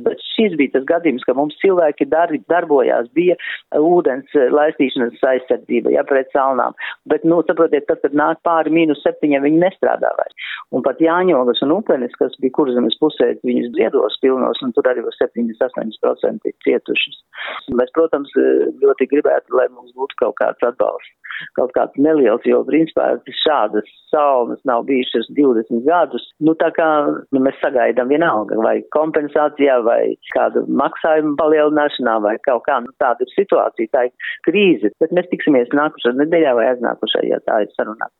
bet šis bija tas gadījums, ka mums cilvēki darbojās, bija ūdens laistīšanas aizsardzība, pret salnām. Bet, saprotiet, tad, kad nāk pāri -7, viņi nestrādā vairs. Un pat Jāņogas un Upenis, kas bija Kurzemes pusē, viņus dziedos pilnos, un tur arī 78% ir cietušas. Mēs, protams, ļoti gribētu, lai mums būtu kaut kāds atbalsts, kaut kāds neliels, jo, principā, šādas salnas nav bijušas 20 gadus. Tā kā mēs sagaidām vienalga, vai kompensācijā, vai kādu maksājumu palielināšanā, vai kaut kā, tāda ir situācija, tā ir krīze. Bet mēs tiksimies nākušajā nedēļā vai aiznākušajā, ja tā ir sarunā.